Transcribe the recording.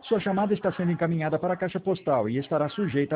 Sua chamada está sendo encaminhada para a caixa postal e estará sujeita